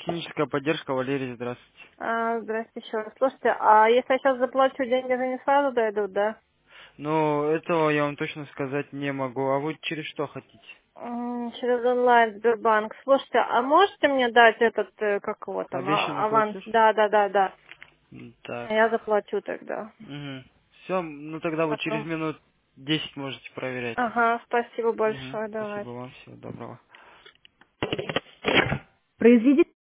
Техническая поддержка, Валерий, здравствуйте. Здрасте еще раз. Слушайте, а если я сейчас заплачу, деньги же не сразу дойдут, да? Ну, этого я вам точно сказать не могу. А вы через что хотите? Через онлайн Сбербанк. Слушайте, а можете мне дать этот, как его там, Обещанный аванс? платеж? Да, да, да, да. Так. Я заплачу тогда. Угу. Все, ну тогда вы через Потом. минут 10 можете проверять. Ага, спасибо Угу. большое, давай. Спасибо вам, всего доброго. Произведи